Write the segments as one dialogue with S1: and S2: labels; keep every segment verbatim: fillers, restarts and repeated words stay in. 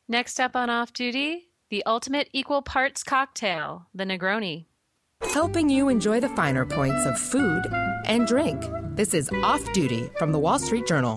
S1: Next up on Off Duty, the ultimate equal parts cocktail, the Negroni.
S2: Helping you enjoy the finer points of food and drink. This is Off Duty from the Wall Street Journal.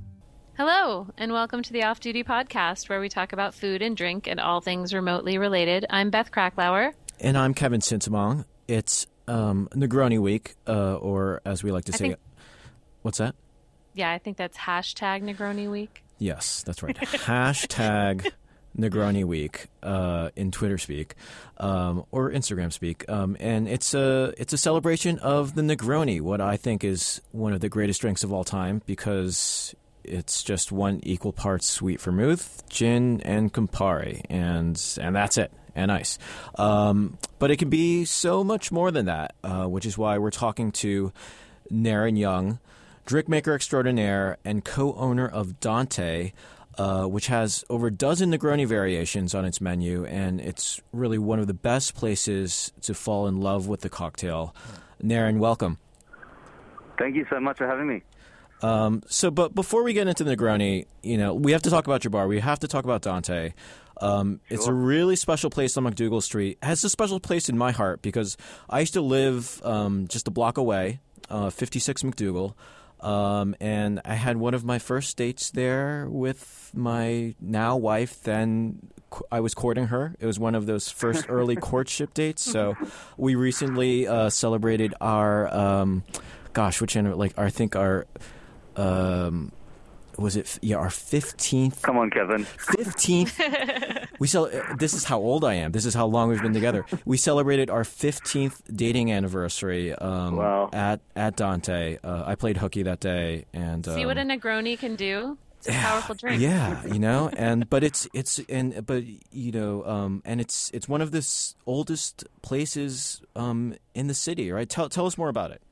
S1: Hello, and welcome to the Off Duty podcast, where we talk about food and drink and all things remotely related. I'm Beth Kracklauer.
S3: And I'm Kevin Sintamong. It's um, Negroni Week, uh, or as we like to
S1: I
S3: say,
S1: think,
S3: what's that?
S1: Yeah, I think that's hashtag Negroni Week.
S3: Yes, that's right. Hashtag Negroni Week uh, in Twitter speak um, or Instagram speak. Um, and it's a, it's a celebration of the Negroni, what I think is one of the greatest drinks of all time, because it's just one equal parts sweet vermouth, gin, and Campari, and and that's it, and ice. Um, but it can be so much more than that, uh, which is why we're talking to Naren Young, drink maker extraordinaire and co-owner of Dante, uh, which has over a dozen Negroni variations on its menu, and it's really one of the best places to fall in love with the cocktail. Naren, welcome.
S4: Thank you so much for having me.
S3: Um, so, but before we get into the Negroni, you know, we have to talk about your bar. We have to talk about Dante. Um,
S4: Sure.
S3: It's a really special place on McDougal Street. It has a special place in my heart because I used to live um, just a block away, uh, fifty-six McDougal, um, and I had one of my first dates there with my now wife. Then I was courting her. It was one of those first early courtship dates. So we recently uh, celebrated our, um, gosh, which end? Like I think our. Um, was it yeah our fifteenth?
S4: Come on, Kevin.
S3: fifteenth. We cel- This is how old I am. This is how long we've been together. We celebrated our fifteenth dating anniversary. Um,
S4: Wow.
S3: At at Dante, uh, I played hooky that day, and
S1: See
S3: um,
S1: what a Negroni can do? It's a powerful drink.
S3: yeah, you know, and but it's it's and but you know, um, and it's it's one of the s- oldest places um in the city, right? Tell tell us more about it.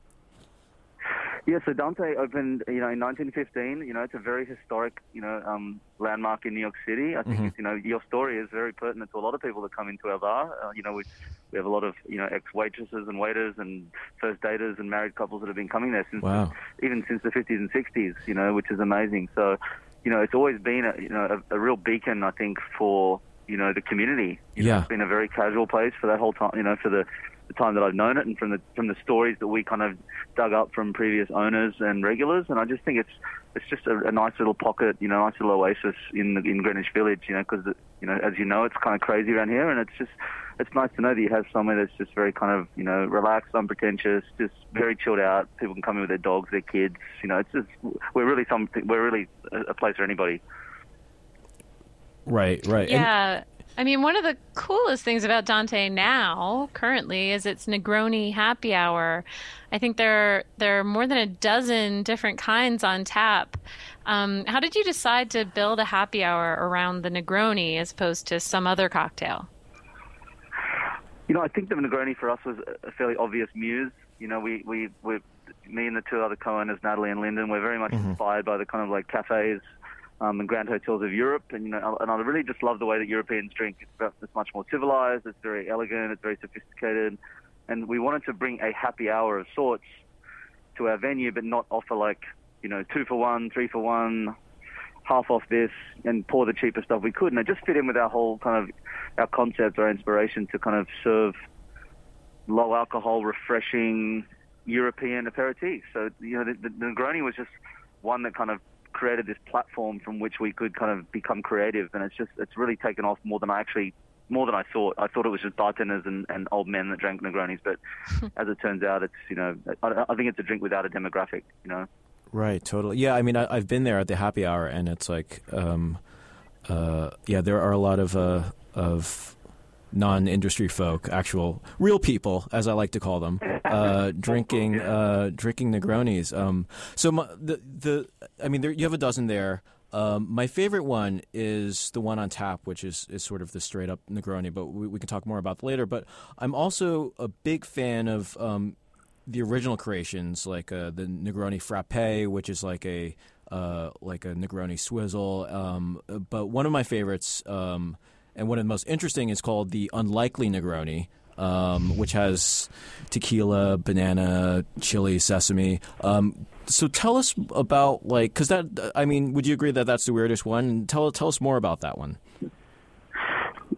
S4: Yeah, so Dante opened, you know, in nineteen fifteen. You know, it's a very historic, you know, um, landmark in New York City. I think,
S3: Mhm.
S4: it's, you know, your story is very pertinent to a lot of people that come into our bar. Uh, you know, we we have a lot of, you know, ex-waitresses and waiters and first daters and married couples that have been coming there since,
S3: Wow.
S4: even since the fifties and sixties. You know, which is amazing. So, you know, it's always been a, you know, a, a real beacon, I think, for you know the community. You know,
S3: Yeah.
S4: it's been a very casual place for that whole time. You know, for the the time that I've known it, and from the from the stories that we kind of dug up from previous owners and regulars, and I just think it's it's just a, a nice little pocket, you know, nice little oasis in the, in Greenwich Village, you know, because you know, as you know, it's kind of crazy around here, and it's just it's nice to know that you have somewhere that's just very kind of you know relaxed, unpretentious, just very chilled out. People can come in with their dogs, their kids, you know, it's just we're really something, we're really a, a place for anybody.
S3: Right, right. And-
S1: Yeah. I mean, one of the coolest things about Dante now, currently, is its Negroni happy hour. I think there, there are more than a dozen different kinds on tap. Um, how did you decide to build a happy hour around the Negroni as opposed to some other cocktail?
S4: You know, I think the Negroni for us was a fairly obvious muse. You know, we, we, we me and the two other co-owners, Natalie and Lyndon, we're very much
S3: Mhm.
S4: inspired by the kind of like cafes um, and grand hotels of Europe. And, you know, and I really just love the way that Europeans drink. It's, about, it's much more civilized, it's very elegant, it's very sophisticated. And we wanted to bring a happy hour of sorts to our venue, but not offer like, you know, two for one, three for one, half off this, and pour the cheaper stuff we could. And it just fit in with our whole kind of, our concept, our inspiration to kind of serve low alcohol, refreshing European aperitifs. So, you know, the, the Negroni was just one that kind of created this platform from which we could kind of become creative. And it's just, it's really taken off more than I actually, more than I thought. I thought it was just bartenders and, and old men that drank Negronis. But as it turns out, it's, you know, I, I think it's a drink without a demographic, you know.
S3: Right, totally. Yeah, I mean, I, I've been there at the happy hour, and it's like, um, uh, yeah, there are a lot of uh, of non-industry folk, actual real people, as I like to call them, uh, drinking uh, drinking Negronis. Um, so my, the the I mean, there, you have a dozen there. Um, my favorite one is the one on tap, which is, is sort of the straight up Negroni, but we, we can talk more about later. But I'm also a big fan of um, the original creations, like uh, the Negroni Frappe, which is like a uh, like a Negroni swizzle. Um, but one of my favorites, um, and one of the most interesting, is called the Unlikely Negroni, um, which has tequila, banana, chili, sesame. Um, so tell us about, like, because that, I mean, would you agree that that's the weirdest one? Tell tell us more about that one.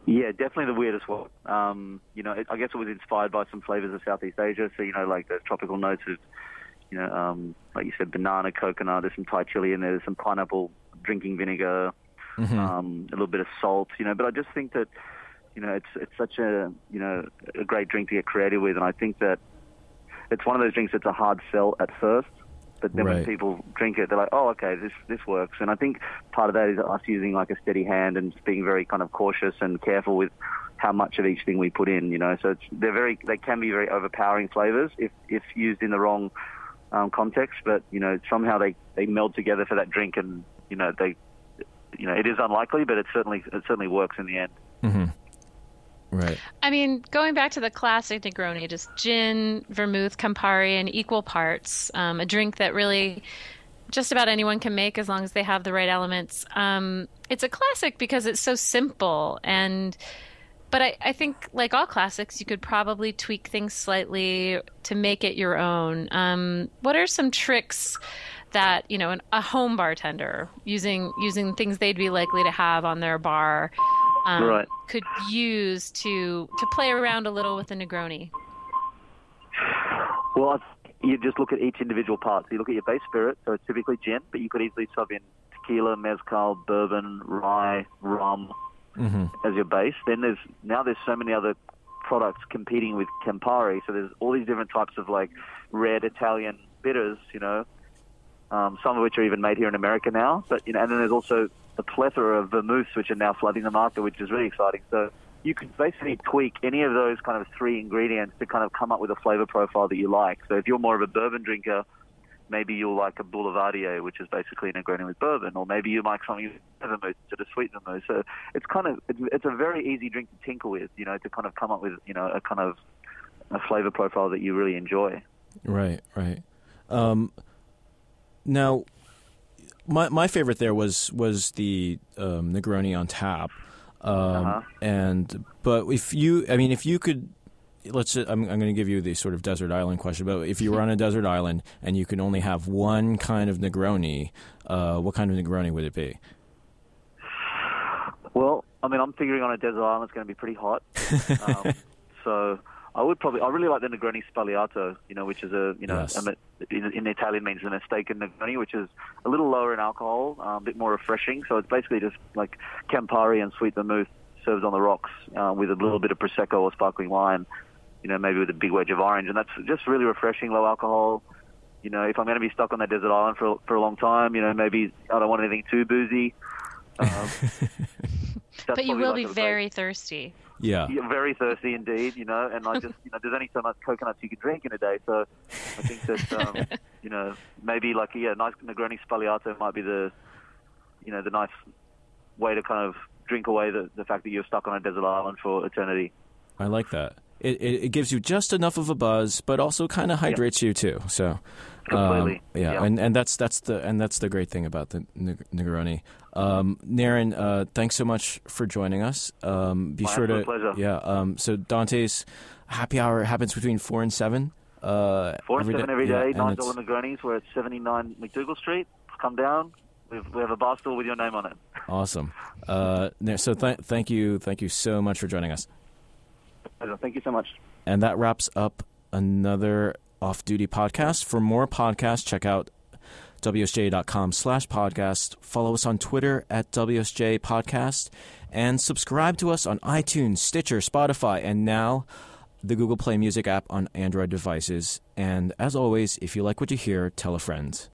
S4: Yeah, definitely the weirdest one. Um, you know, it, I guess it was inspired by some flavors of Southeast Asia. So, you know, like the tropical notes of, you know, um, like you said, banana, coconut. There's some Thai chili in there. There's some pineapple drinking vinegar, mm-hmm. um, a little bit of salt. You know, but I just think that, you know, it's it's such a you know a great drink to get creative with, and I think that it's one of those drinks that's a hard sell at first. But then right. when people drink it, they're like, oh, okay, this this works. And I think part of that is us using like a steady hand and just being very kind of cautious and careful with how much of each thing we put in, you know. So it's, they're very, they can be very overpowering flavors if, if used in the wrong um, context. But, you know, somehow they, they meld together for that drink and, you know, they, you know, it is unlikely, but it certainly, it certainly works in the end.
S3: Mm-hmm. Right.
S1: I mean, going back to the classic Negroni, just gin, vermouth, Campari in equal parts, um, a drink that really just about anyone can make as long as they have the right elements. Um, it's a classic because it's so simple. And but I, I think, like all classics, you could probably tweak things slightly to make it your own. Um, what are some tricks that, you know, an, a home bartender using using things they'd be likely to have on their bar Um,
S4: right.
S1: could use to to play around a little with the Negroni?
S4: Well, you just look at each individual part. So you look at your base spirit, so it's typically gin, but you could easily sub in tequila, mezcal, bourbon, rye, rum mm-hmm. as your base. Then there's now there's so many other products competing with Campari, so there's all these different types of like red Italian bitters, you know, um, some of which are even made here in America now. But you know, and then there's also the plethora of vermouths which are now flooding the market, which is really exciting. So you can basically tweak any of those kind of three ingredients to kind of come up with a flavor profile that you like. So if you're more of a bourbon drinker, maybe you'll like a Boulevardier, which is basically a Negroni with bourbon, or maybe you like something with vermouth, sort of sweet vermouth. So it's kind of it's, it's a very easy drink to tinker with, you know, to kind of come up with, you know, a kind of a flavor profile that you really enjoy.
S3: Right, right. Um, now. My my favorite there was was the um, Negroni on tap, um, uh-huh. and but if you, I mean, if you could, let's. I'm I'm going to give you the sort of desert island question. But if you were on a desert island and you could only have one kind of Negroni, uh, what kind of Negroni would it be?
S4: Well, I mean, I'm figuring on a desert island it's going to be pretty hot, um, so. I would probably. I really like the Negroni Sbagliato, you know, which is a, you know, yes. a, in, in Italian means a mistaken Negroni, which is a little lower in alcohol, um, a bit more refreshing. So it's basically just like Campari and sweet vermouth served on the rocks uh, with a little bit of Prosecco or sparkling wine, you know, maybe with a big wedge of orange, and that's just really refreshing, low alcohol. You know, if I'm going to be stuck on that desert island for for a long time, you know, maybe I don't want anything too boozy. Um,
S1: but you will
S4: like
S1: be very thirsty.
S3: Yeah.
S4: You're very thirsty indeed, you know, and I just, you know, there's only so much coconuts you can drink in a day, so I think that, um, you know, maybe like, yeah, nice Negroni Sbagliato might be the, you know, the nice way to kind of drink away the, the fact that you're stuck on a desert island for eternity.
S3: I like that. It, it, it gives you just enough of a buzz, but also kind of hydrates yeah. you too. So,
S4: completely,
S3: um, yeah,
S4: yeah,
S3: and and that's that's the and that's the great thing about the Negroni. Um, Naren, uh, thanks so much for joining us. Um, be
S4: My
S3: sure to
S4: pleasure.
S3: yeah. Um, so Dante's happy hour happens between four and seven. Uh,
S4: four and
S3: every
S4: seven
S3: day,
S4: every day.
S3: yeah,
S4: Nine dollar Negronis. We're at seventy-nine McDougal Street. Come down. We've, we have a bar stool with your name on it.
S3: Awesome. Uh, so th- thank you, thank you so much for joining us.
S4: Thank you so much.
S3: And that wraps up another Off-Duty podcast. For more podcasts, check out W S J dot com slash podcast. Follow us on Twitter at W S J Podcast. And subscribe to us on iTunes, Stitcher, Spotify, and now the Google Play Music app on Android devices. And as always, if you like what you hear, tell a friend.